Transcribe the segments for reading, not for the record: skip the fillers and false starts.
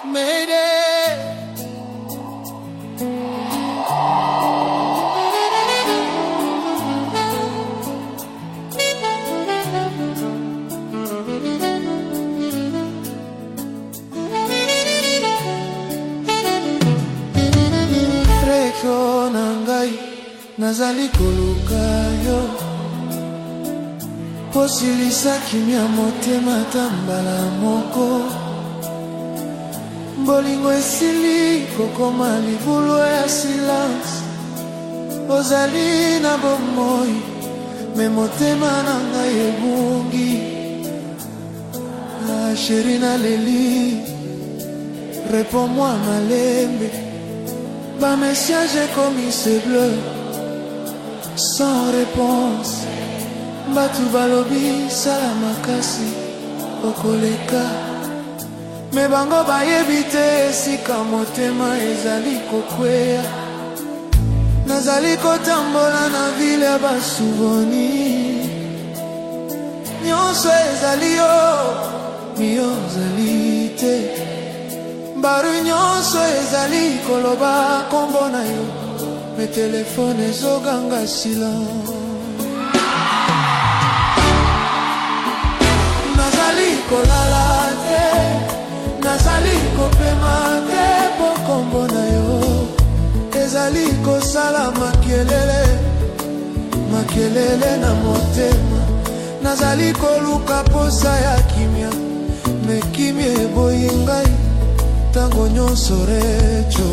Mayday. Reko nangai nazali koluka yo posilisa kimia motema tambala moko bolingo esili kokoma libulu ya silence ozali na bomoi me motema na ngai ebungi chéri na leli réponds-moi malembe ba message comme c'est bleu sans réponse batu balobi sala makasi okoleka me bango bayebi te esika motema ezali kokwea nazali kotambola na ville ya basouvenir nyonso ezali yo miyo ozali te baru nyonso ezali koloba kombo na yo me telefone ezoganga silence nazali kolala te nazali kopema te po kombo na yo ezali kosala makelele na motema nazali koluka posa ya kimia me kimia eboyi ngai tango nyonso recho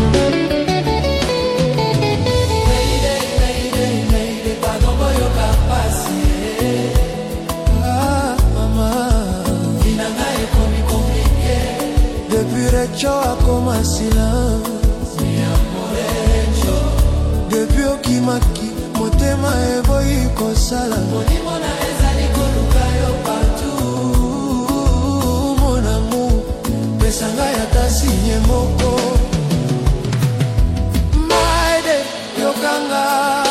Recho akoma silence depuis okimaki motema eboyi kosala molimo na ezali koluka yo partout mon amour pesanga ya tasinye moko maide yokanga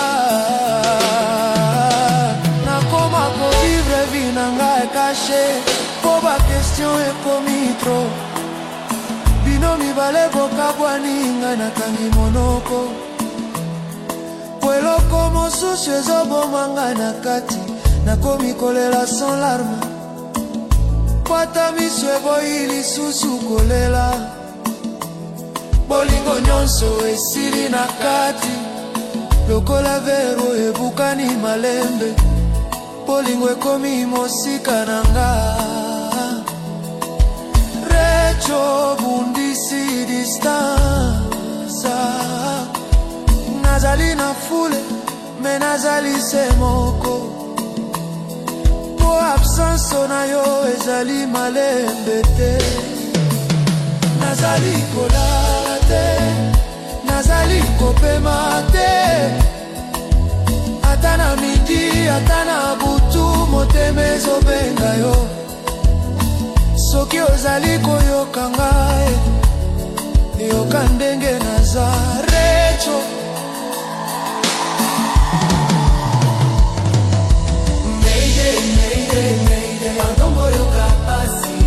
nakoma kovivre vie na ngai caché po ba question ekomi trop bino mibale bokabwani ngai nakangi monoko po eloko mosusu ezoboma ngai na kati nakomi kolela sans larme po ata miso eboyi lisusu kolela bolingo nyonso esili na kati lokola vero ebukani malembe bolingo ekomi mosika na ngai recho bundisi distance nazali na fule me nazali se moko po absence na yo ezali malembe te nazali kolala te nazali kopema te ata na midi ata na butu motema ezobenga yo soki ozali koyoka ngai yoka ndenge naza recho Mayday, mayday, mayday Andongo yoka pasi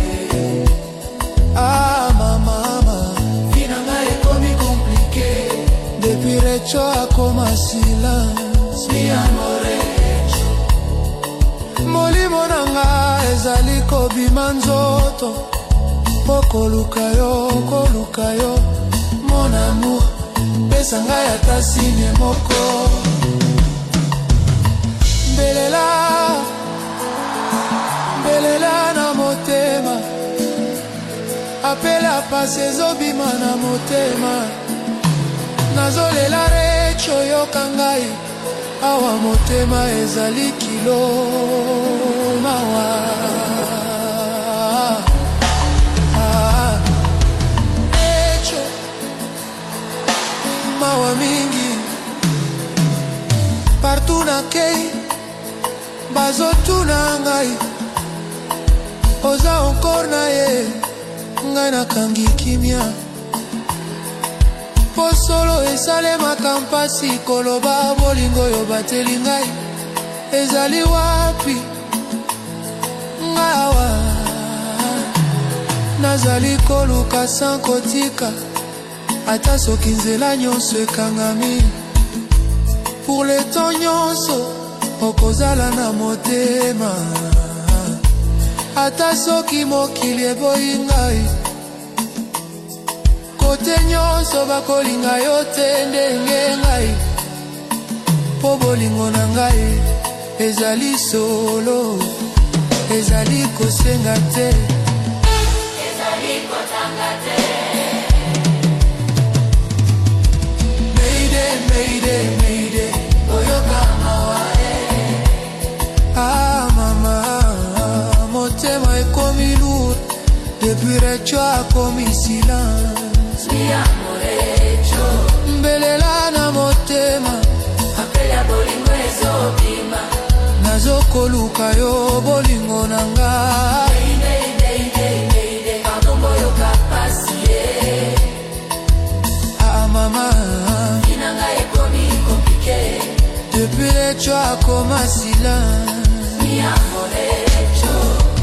Ah mama Vina ngai ekomi komplike Depuis recho akoma silence Mi amore recho molimo na ngai ezali kobima nzoto po koluka yo mon amour pesa ngai ata sinye moko belela na motema apela pasi ezobima na motema nazolela recho yoka ngai awa motema ezali kilo mawa recho mawa mingi partout na kei bazotuna ngai oza encore na ye ngai nakangi kimia po solo esalemaka mpasi koloba bolingo yo bateli ngai ezali wapi ngawa nazali koluka sans kotika ata soki nzela nyonso ekangami. Pour le temps nyonso okozala na motema ata soki mokili eboyi ngai. Kote nyonso bakolinga yo te ndenge ngai, po bolingo na ngai ezali solo, ezali kosenga te, ezali kotanga te. Mayday, mayday, mayday, oyoka mawa ah mama, motema ekomi lourd depuis recho akomi silence. Mi amorecho mbelela na motema apela bolingo ezobima, nazokoluka yo bolingo na ngai. Ah mama, depuis le choix comme silence. Mi amorecho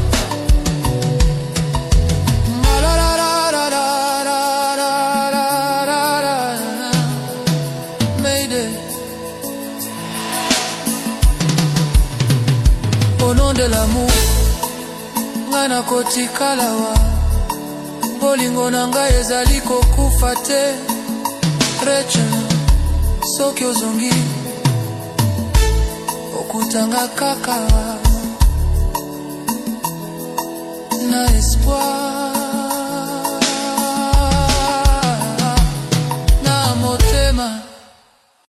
au nom de l'amour ngana kotikalawa, bolingo na ngai ezali kokufa te. Recha soki ozongi okutanga kaka na espoir.